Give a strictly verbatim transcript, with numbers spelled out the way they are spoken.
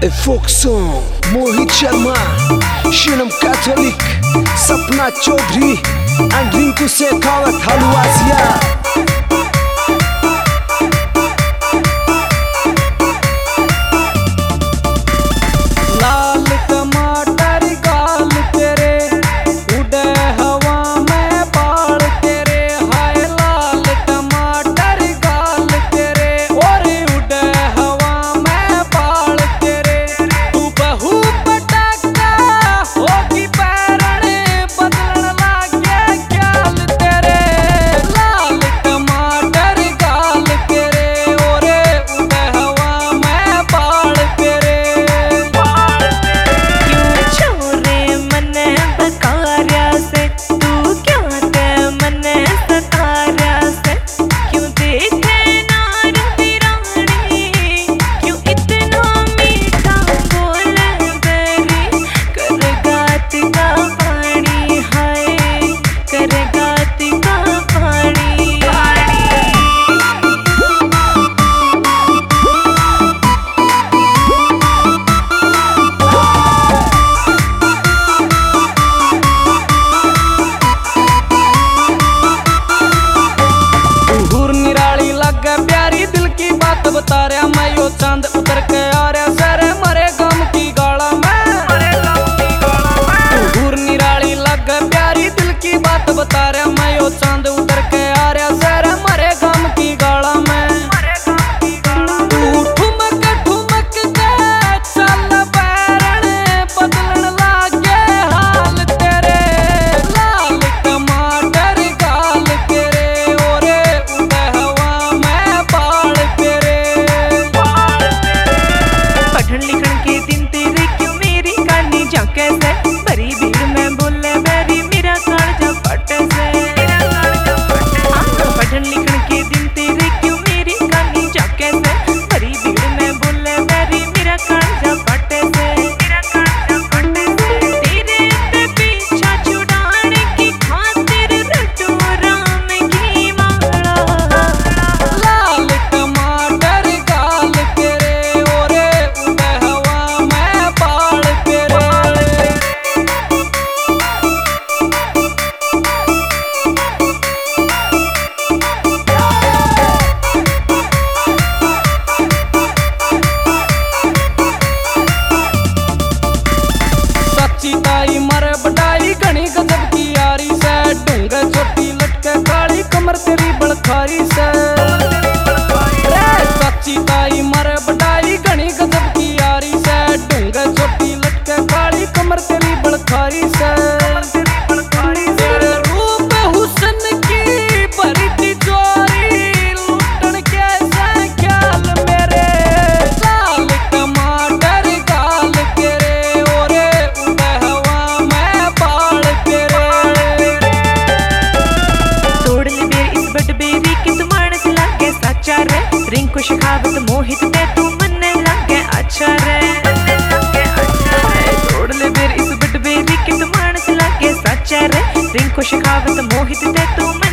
फोक song Mohit Sharma, शिनम कैथोलिक, Sapna Chaudhary and Rinku Shekhawat Halwasiya. बता रहा मैं यो चांद उतर के आ रहा सर मरे गम की गाला में तू घूर निराली लग प्यारी दिल की बात बता रहा मैं यो चांद उतर के आ रहा सर मरे गम की गाला में तू ठुमक ठुमक के चल पैरण बदलन लागे हाल तेरे लाल टमाटर गाल तेरे ओरे उड़े हवा में बाल तेरे पढ़न लिखन के दिन तेरे क्यों मेरी कहानी झांके से भरी भीड़ में बोले मेरी मेरा कालजा फटे से पढ़न लिखन के दिन तेरे क्यों मेरी कहानी झांके से भरी भीड़ में बोले मेरी मेरा कालजा फटे से तेरे ते पीछा छुड़ाने की खातिर रटू राम की माला लाल टमाटर गाल तेरे ओरे उड़े हवा में बाल तेरे सच्ची ताई मर बटाई घनी गजब की यारी से ढूंगे छोटी लटके काली कमर तेरी बड़खारी से सच्ची ताई मर बटाई घनी गजब की यारी से ढूंगे छोटी लटके काली कमर तेरी बड़खारी से तेरे रूप हुस्न की भरी तिजोरी लूटन कैसे ख्याल मेरे लाल टमाटर गाल तेरे ओरे उड़े हवा में बाल तेरे तोड़ ले मेरी इस बट बेबी की तू मानस लागे सच्चा रे रिंकू शेखावत मोहित ते तू मन्ने लागे अच्छा रे तोड़ ले मेरी इस बट बेबी की तू मानस लागे सच्चा रे रिंकू शेखावत मोहित ते तू